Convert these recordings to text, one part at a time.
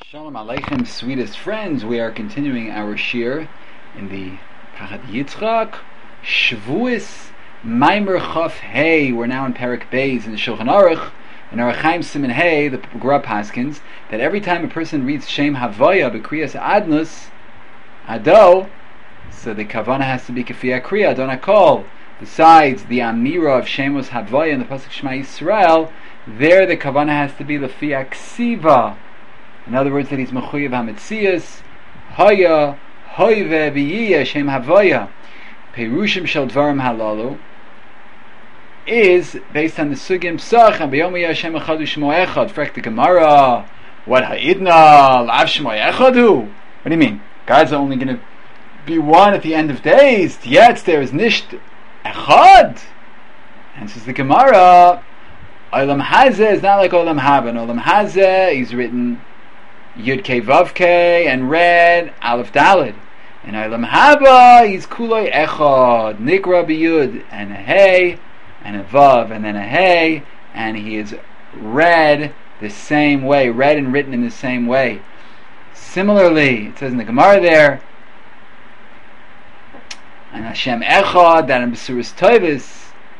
Shalom Aleichem, sweetest friends. We are continuing our shir in the Pachad Yitzchak, Shavuos, Maimer Chaf Hey. We're now in Perek Beis in the Shulchan Aruch, in our Chaim Siman Hey, the Gra Paskins, that every time a person reads Shem Havaya, B'kriyas Adnus, Ado, so the Kavana has to be Kefiyah Kriya, Adon HaKol. Besides the Amira of Shemos Havaya in the Pasuk Shema Yisrael, there the Kavana has to be Lefiyah Ksiva. In other words, that he's mechuyev hametzias, haya, hoive, b'yiyah, shem havaya, perushim shel dvarim halalu, is based on the sugim psach, and b'yom Hashem echad u'shmo echad. Frek the Gemara, what ha'idna, lav shmo echadu? What do you mean? God's only going to be one at the end of days. Yet there is nisht echad. And says the Gemara, Olam Hazeh is not like Olam Haba. Olam Hazeh is written Yud Kei Vav Kei and red Aleph Daled. And Olam Haba he's Kuloi Echad, Nikra B'Yud and a Hey and a Vav and then a Hey, and he is read the same way, read and written in the same way. Similarly, it says in the Gemara there, and Hashem Echad, that in Besuras Tovis,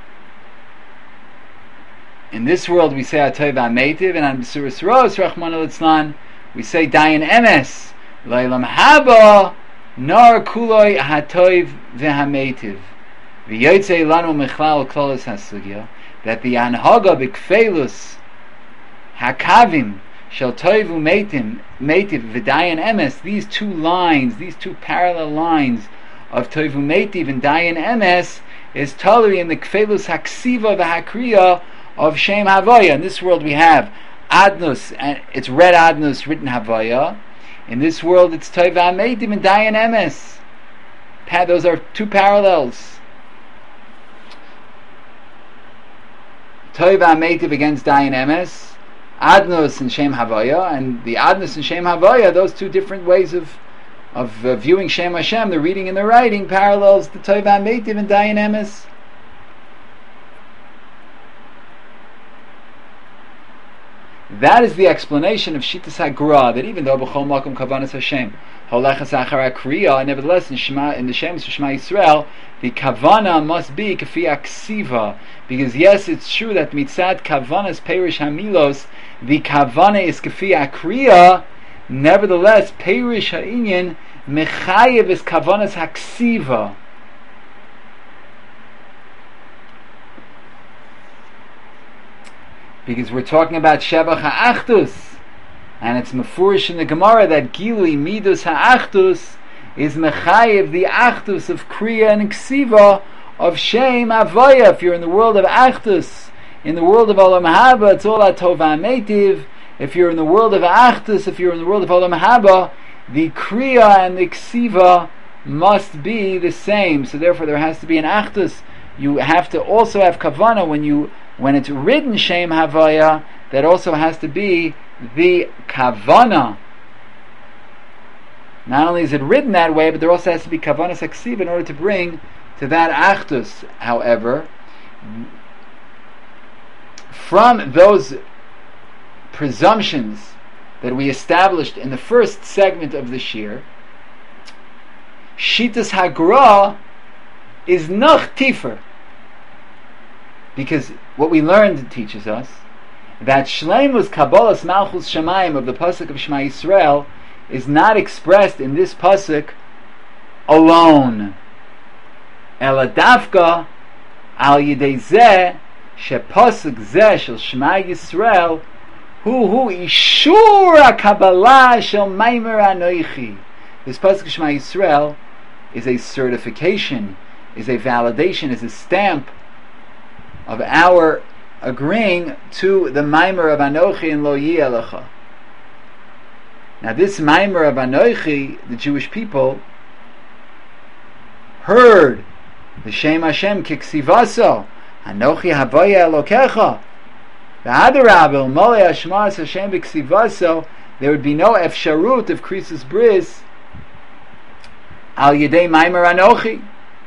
in this world we say Atov HaMeitiv, and on Besuras Ros, Rachmana Litzlan, we say Dayan Emes, Leilam Haba, Nar Kuloi Hatov VeHaMeitiv. V'yotzei Lanu Mechlal Klolos HaSugya, that the Anhaga B'Kfelus Hakavim Shel Tov U'Meitiv V'Dayan Emes, these two lines, these two parallel lines of Tov U'Meitiv and Dayan Emes is totally in the Kfelus Haksiva V'Hakriya of Shem Havaya. In this world we have Adnus, and it's red Adnus, written Havaya. In this world it's Tov HaMeitiv and Dayan Emes. Those are two parallels. Tov HaMeitiv against Dayan Emes, Adnus and Shem Havaya, and the Adnus and Shem Havaya, those two different ways of viewing Shem Hashem, the reading and the writing, parallels to Tov HaMeitiv and Dayan Emes. That is the explanation of Shittas HaGra, that even though B'chol Makom Kavanas Hashem Holechas Achar HaKriya, nevertheless in the Shemus of Shema Yisrael, the Kavana must be Kefiyah Ksiva, because yes, it's true that Mitzad Kavanas Perish Hamilos, the Kavana is Kefiyah Kriya, nevertheless Perish Ha'inyan Mechayev is Kavanas HaKsiva. Because we're talking about Shevach HaAchdus, and it's mefurish in the Gemara that Gilui Midus HaAchdus is Mechayev, the Achdus of Kriya and Ksiva of Shem Havaya. If you're in the world of Achdus, in the world of Olam Haba, it's all Atov HaMeitiv. If you're in the world of Achdus, if you're in the world of Olam Haba, the Kriya and the Ksiva must be the same. So therefore there has to be an Achdus. You have to also have Kavana when it's written Shem Havaya, that also has to be the Kavana. Not only is it written that way, but there also has to be Kavana Saksiv in order to bring to that Achdus. However, from those presumptions that we established in the first segment of the Shir, Shittas HaGra is Noch Tifer. Because what we learned teaches us that Shleimus Kabbalas Malchus Shamayim of the Pasuk of Shema Yisrael is not expressed in this Pasuk alone. Ela Dafka Al Yidei Zeh She Pasuk Zeh Shel Shema Yisrael Hu Ishur HaKabbalah Shel Maimer Anoichi. This Pasuk of Shema Yisrael is a certification, is a validation, is a stamp of our agreeing to the Maimer of Anochi and Lo Yeh. Now this Maimer of Anochi, the Jewish people heard the Shem Hashem Kiksivaso, Anochi Havaya Elokecha, V'adarabel Molei Hashmas Hashem Kiksivaso, there would be no efsharut of Krisus Bris Al Yedei Maimer Anochi.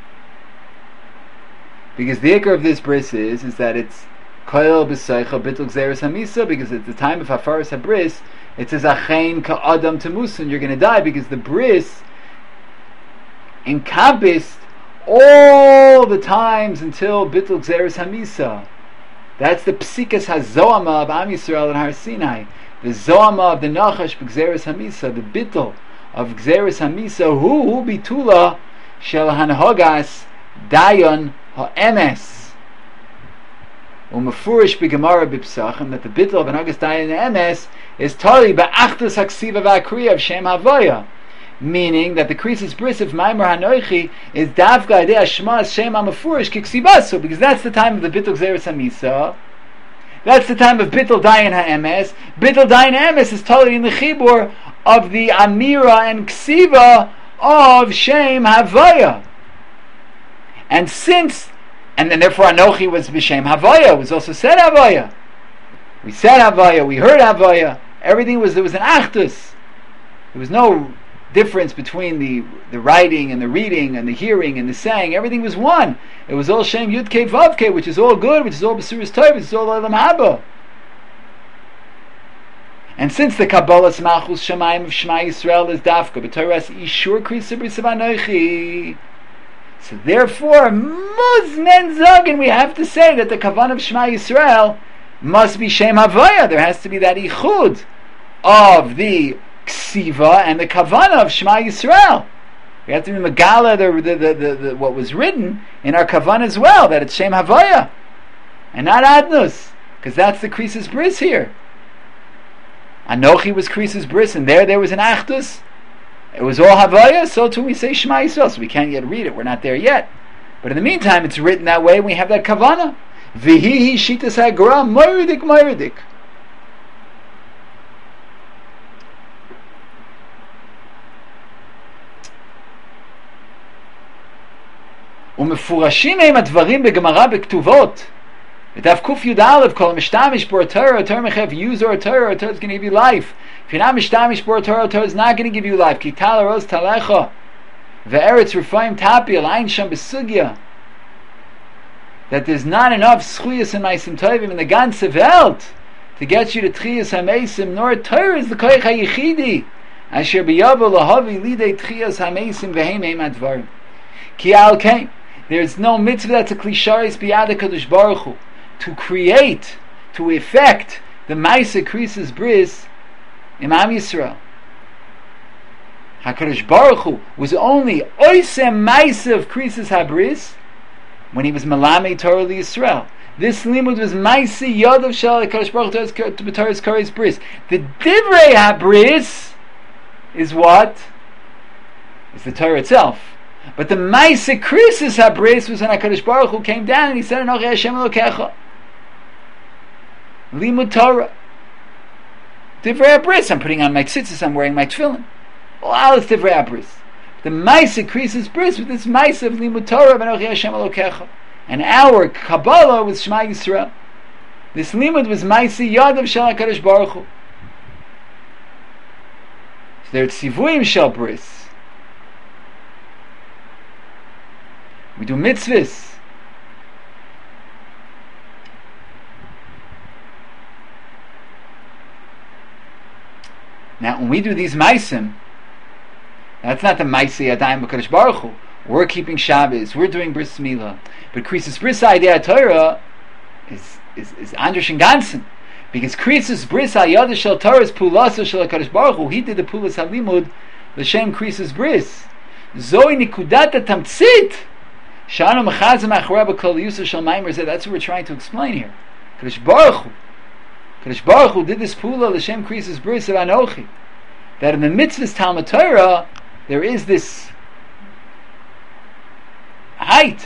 Because the ikar of this bris is that it's koil b'seicha bittul gzeres hamisa, because at the time of hafaras habris It says Achein Ka'adam Temusin, you're going to die, because the bris encompassed all the times until Bittul Gzeres Hamisa. That's the Psikas HaZoama of Am Yisrael and Har Sinai. The Zoama of the Nachash B'Gzeres Hamisa, the Bittul of Gzeres Hamisa, Hu Bitula Shel Hanhogas Dayon HaEmes. Umefurish b'Gemara b'Psachim, that the Bittul of Hanhogas Dayon HaEmes is totally Ba'achtus HaKsiva V'Akriya of Shem Havaya. Meaning that the Krisis Bris of Maimer Hanoichi is Davga Adei Hashmas Shem HaMefurish Kiksibasu, because that's the time of the Bittul Gzeres Hamisa. That's the time of Bittul Dayan HaEmes. Bittul Dayan HaEmes is totally in the Chibur of the Amira and Ksiva of Shem Havaya. And then therefore Anochi was B'Shem Havaya, was also said Havaya. We said Havaya, we heard Havaya. There was an Achdus. There was no difference between the writing and the reading and the hearing and the saying. Everything was one. It was all Shem Yud Kei Vav Kei, which is all good, which is all B'Suras Tov, which is all Olam Haba. And since the Kabbalah Smachus Shamayim of Shema Yisrael is Dafka, B'Torah Ishur Krisa B'Risav Anochi, so therefore Muzmen Zogin, we have to say that the Kavan of Shema Yisrael must be Shem Havaya. There has to be that Ichud of the Ksiva and the Kavana of Shema Yisrael. We have to be Megala the what was written in our Kavana as well, that it's Shem Havaya and not Adnus, because that's the Krisis Bris here. Anochi was Krisis Bris, and there was an Achdus. It was all Havaya, so too we say Shema Yisrael. So we can't yet read it, we're not there yet. But in the meantime, it's written that way, we have that Kavana. Vihihi Shitas HaGra Moiridik. ומפורשים הם הדברים בגמרא בכתובות. בדף ק"יא, כל המשתמש בו Torah, Torah mechav use or Torah is going to give you life. If you're not משתמש בו Torah is not going to give you life. כי טל ארוז תלך, וארץ רפאים טפיל, אין שם בסוגיה. That there's not enough schuyas and meisim tovim in the ganze Welt to get you to tchiyas ha-meisim, nor Torah is the koich ha-yichidi, asher b'yavo lahavi lidei tchiyas ha-meisim v'heim heim advarim. Ki al kein, there's no mitzvah that's a klisharis b'yad HaKadosh Baruch Hu, to create, to effect the Maisa Krisis Bris in Am Yisrael. HaKadosh Baruch Hu was only oisem Maisa of Krisis HaBris when he was Malame Torah Yisrael. This limud was Maisa Yadav Shel HaKadosh Baruch Hu to B'Torah's Koris Bris. The Divrei HaBris is what? It's the Torah itself. But the Maisa Krisis HaBris was when HaKadosh Baruch Hu came down and he said, Anochi Hashem Elokecha. Limud Torah. Divrei HaBris, I'm putting on my tzitzis, I'm wearing my tefillin. All is Divrei HaBris. The Maisa Krisis Bris with this Maisa of Limud Torah of Anochi Hashem Elokecha. And our Kabbalah was Shema Yisrael. This Limud was Maisa Yadav Shel HaKadosh Baruch Hu. So they're Tzivuim Shel Bris. We do mitzvahs. Now, when we do these maisim, that's not the maisei adayim b'Kadosh Baruch Hu. We're keeping Shabbos. We're doing bris milah. But Krisis Bris idea Torah is Andrish and Gansen, because Krisis Bris ayada shel Torah is pulasa shel HaKadosh Baruch Hu. He did the pulas halimud l'shem Krisis Bris. Zoi nikudat tamtzit. Shana mechazim achreba kol yusuf shel maimer. That's what we're trying to explain here. Kadosh Baruch Hu did this pula l'shem Krisis Bris of Anochi. That in the mitzvahs Talmud Torah there is this height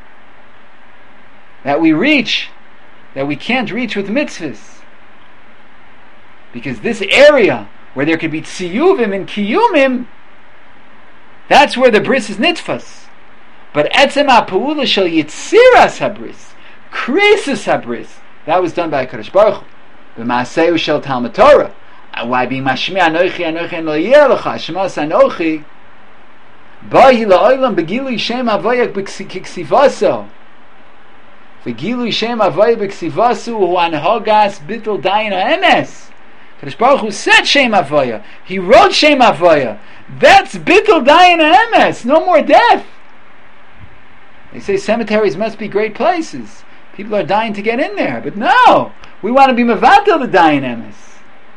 that we reach that we can't reach with mitzvahs, because this area where there could be tziyuvim and kiyumim, that's where the bris is nitfas. But etzem ha'pa'ula shel yitziras habris, krisis habris, that was done by HaKadosh Baruch Hu. B'maaseu shel Talmud Torah. Why being mashmi anochi and lo yeh lecha shmas anochi bahi la'olam begilui shem havoyak b'ksivaso v'gilui shem havoyak b'ksivaso hu anhogas bittul dayin ha'emes Kadosh Baruch Hu said Shem Havaya. He wrote Shem Havaya. That's Bittul Dayan Emes. No more death. They say cemeteries must be great places. People are dying to get in there. But no! We want to be Mevatel the Dayan Emes.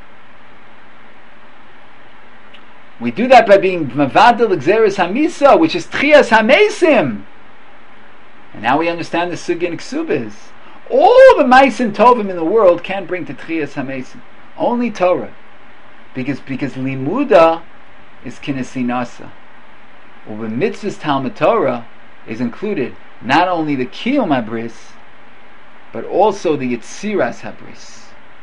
We do that by being Mevatel Gzeres Hamisa, which is Tchias Hamesim. And now we understand the Sugya and Ksubas. All the Maisim Tovim in the world can't bring to Tchias Hamesim. Only Torah. Because Limuda is Kinesinasa. Well, the Mitzvah's Talmud Torah is included not only the Kiyum Habris, but also the Yetziras Habris.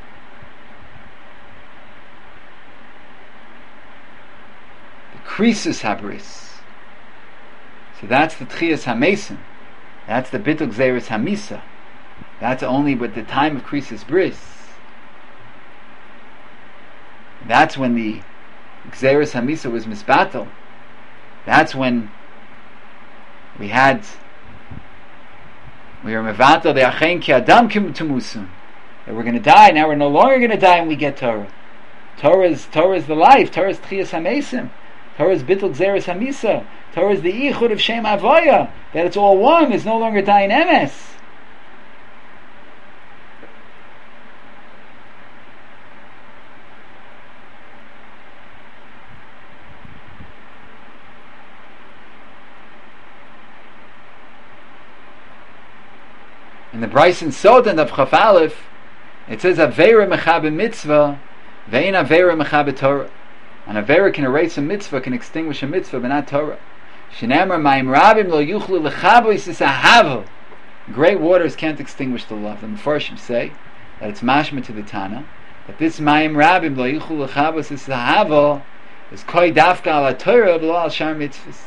Krisus Habris. So that's the Tchias Hamesim. That's the Bittul Gzeres Hamisa. That's only with the time of Krisus Bris. That's when the Gzeres Hamisa was misbattle. That's when we were mevatel the Achen Ki Adam Kim Tumusun. That we're going to die. Now we're no longer going to die, and we get Torah. Torah is the life. Torah is Tchias Hamesim. Torah is Bittul Gzeres Hamisa. Torah is the Ichud of Shem Havaya. That it's all one. It's no longer Dayan Emes. In the Bryson Sodan of Chaf Aleph, it says Aveira Mechabe Mitzvah, Vein Aveira Mechabe Torah. An Aveira can erase a mitzvah, can extinguish a mitzvah, but not Torah. Shenamar Ma'im Rabim Lo Yuchlu L'Chabo Yisis Ahavo. Great waters can't extinguish the love. The Mefarshim say that it's mashma to the Tana, that this Ma'im Rabim Lo Yuchlu L'Chabo Yisis Ahavo is Koi Dafka Ala Torah B'lo Al Shar Mitzvahs.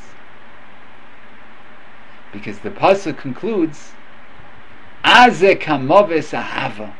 Because the pasuk concludes Aze Kamoves Ahava.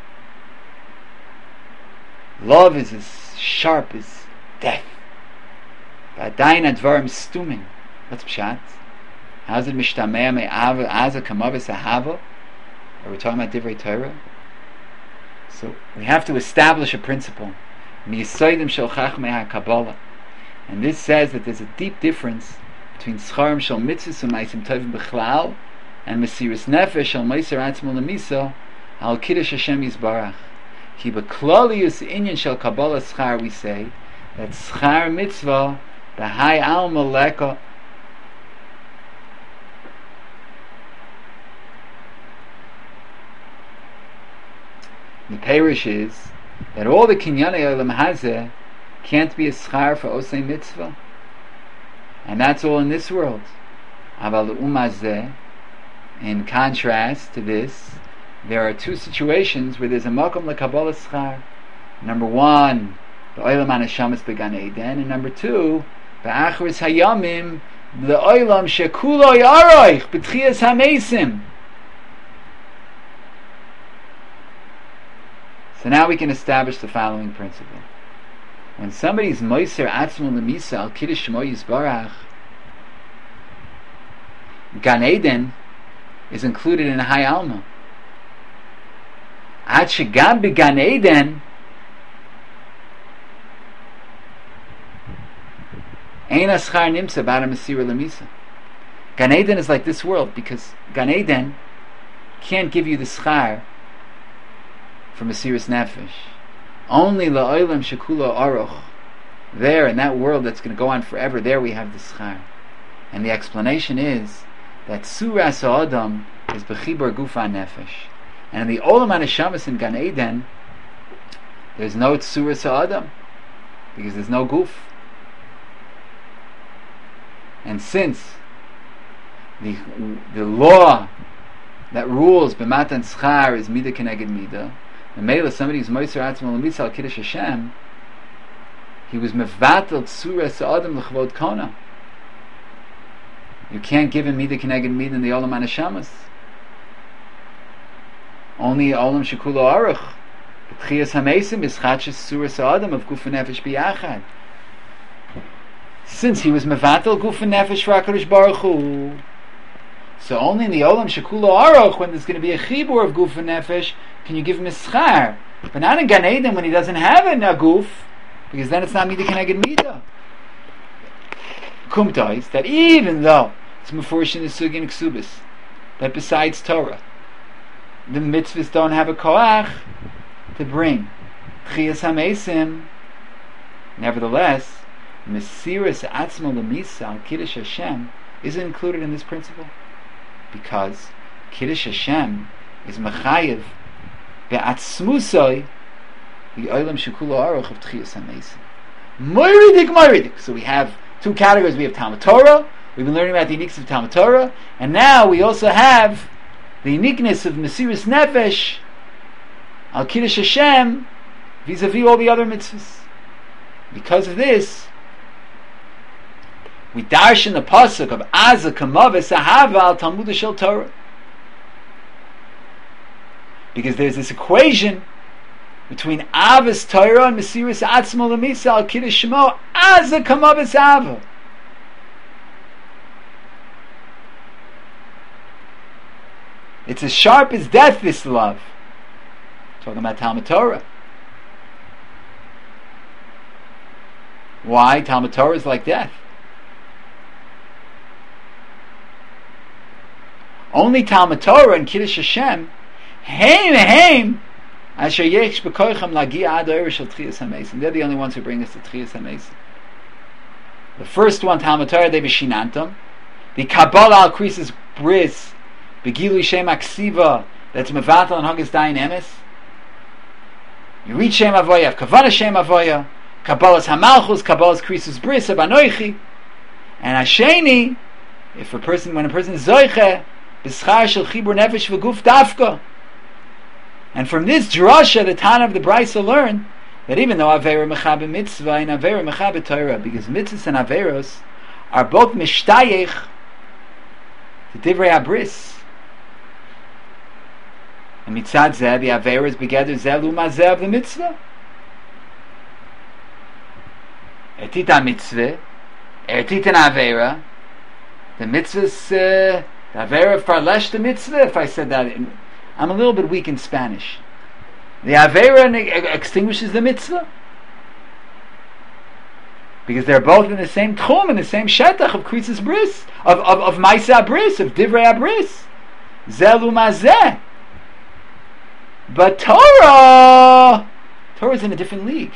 Love is as sharp as death. V'adayin advarim stuming. What's pshat? How's it mishtameh me'ava aza kamavis ahava? Are we talking about divrei Torah? So we have to establish a principle. Miyisoidim shel chachmei haKabbalah. And this says that there's a deep difference between scharim shel mitzvahs and ma'asim tovim b'chlal and mesiras nefesh shel meiser atzmo lemisa al kiddush Hashem yisbarach. Ki b'klalius inyan shel Kabbalah schar, we say that schar mitzvah the high alma leka. The parish is that all the kinyanei olam hazeh can't be a schar for osei mitzvah, and that's all in this world. Aval umazeh, in contrast to this, there are two situations where there's a makom lekabbalah schar. Number one, the olam hanashamas began Eden, and number two, ba'achris hayamim the olam shekulo yaroich b'tchias hamesim. So now we can establish the following principle: when somebody's moiser atzmo lemisa al kiddush shemo yisbarach, Gan Eden is included in High Alma. Ad shegam began Eden ein aschar nimsa b'ara mesira lemisa. Gan Eden is like this world, because Gan Eden can't give you the schar for mesiras nefesh. Only la'olam shekula aruch. There, in that world that's going to go on forever, there we have the schar. And the explanation is that suras ha'adam is b'chibur gufa nefesh. And in the olam hanashamas in Gan Eden, there's no suras ha'adam, because there's no guf. And since the law that rules b'matan schar is midah keneged midah, the Mela, somebody who's moiser atzmo l'mitzah al kiddush Hashem, he was mevatel tzuras ha'adam l'chavod kona. You can't give him midah keneged midah in the olam hanashamas. Only olam shekulo aruch. B'tchias hamesim is chachas tzuras ha'adam of guf and nefesh biyachad. Since he was mevatel guf and nefesh for HaKadosh Baruch Hu, so only in the olam shekulo aruch, when there's going to be a chibur of guf and nefesh, can you give him a schar. But not in Gan Eden when he doesn't have a naguf, because then it's not Midah Keneged Midah. Kumta is that even though it's Mefurish in the Sugin Ksubis, that besides Torah, the mitzvahs don't have a koach to bring Tchiyas HaMeisim, nevertheless, Mesiras Atzmo L'Misa al Kiddush Hashem isn't included in this principle, because Kiddush Hashem is Mechayev Be'atzmusoi the Olam Shekula Aruch of Tchiyas HaMeisim. Moiridik. So we have two categories. We have Talmud Torah. We've been learning about the uniqueness of Talmud Torah, and now we also have the uniqueness of Mesiras Nefesh al Kiddush Hashem vis-a-vis all the other mitzvahs. Because of this, we darshan the pasuk of Aza Kamavis Ahava al Talmud Shel Torah, because there's this equation between Avas Torah and Mesiras Atzmo L'Misa al Kiddush Shemo. Aza Kamavis Ahava. It's as sharp as death, this love. Talking about Talmud Torah. Why? Talmud Torah is like death. Only Talmud Torah and Kiddush Hashem, Heim, Asher Yesh B'Koichem Lagia Ad Oyer Shel Tchiyas HaMeisim. They're the only ones who bring us to Tchiyas HaMeisim. The first one, Talmud Torah, they B'Shinantam. The Kabbalah Al Krisis Bris, Begilu Shem Aksiva, that's Mevatel and Haggis Dayan Emes. You read Shem Avoya, Kavana Shem Avoya, Kabbalah's Hamalchus, Kabbalah's Krisis Bris, Abanoichi, and Hasheni, when a person is Zoiche, B'Schar Shel Chibur Nefesh V'Guf Dafka. And from this drasha, the Tana of the Brisa learn that even though Avera Mechabe Mitzvah and Avera Mechabe Torah, because mitzvahs and Averos are both Mishtayech to Divrei Abris. And mitzad zeh, the Avera is begeder zeh lumazeh of the mitzvah. Etita mitzvah, etita Avera. The mitzvahs, the Avera farlesh the mitzvah. If I said that, I'm a little bit weak in Spanish. The Avera extinguishes the mitzvah, because they're both in the same tchum, in the same shetach of krisis bris, of ma'isa bris, of divrei abris, zeh lumazeh. But Torah is in a different league.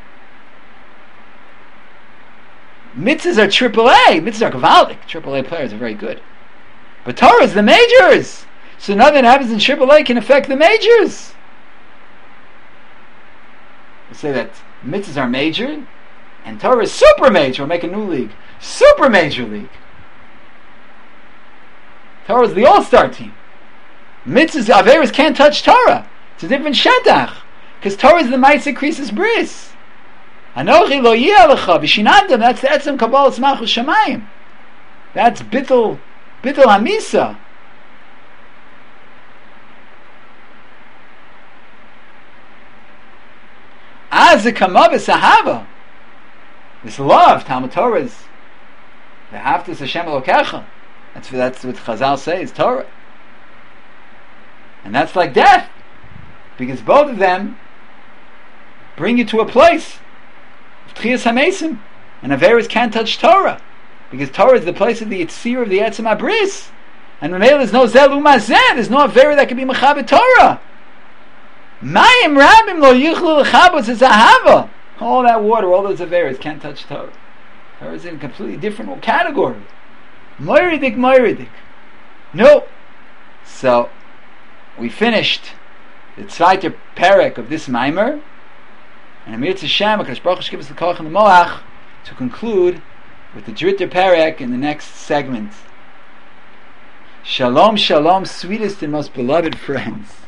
Mitzvahs are AAA. Mitzvahs are gavaldik. AAA players are very good. But Torah is the majors. So nothing that happens in AAA can affect the majors. We'll say that mitzvahs are major, and Torah is super major. We'll make a new league. Super major league. Torah is the all-star team. Mitzvahs, Averas can't touch Torah. It's a different shetach, because Torah is the Ma'aseh Krisis Bris. Anochi lo yeh alecha v'shinantam. That's the etzem Kabbalas Malchus Shamayim. That's bittul hamisa. Azikamavis ahava. This love, Talmud Torah is the Haftas Hashem Elokecha. That's what Chazal says, Torah. And that's like death, because both of them bring you to a place of Tchiyas HaMeisim, and Averas can't touch Torah, because Torah is the place of the Yitzir of the Etzem HaBris, and when there's no Zel Umazeh, there's no Avera that can be Mechabe Torah. Mayim Rabim lo yichlu l'chabos is ahava. All that water, all those Averas can't touch Torah. Torah is in a completely different category. Moiridik. No. So, we finished the zweite perek of this Maimer, and Amir Tzashem, HaKadosh Baruch Hu give us the koach and the moach to conclude with the dritter perek in the next segment. Shalom, shalom, sweetest and most beloved friends.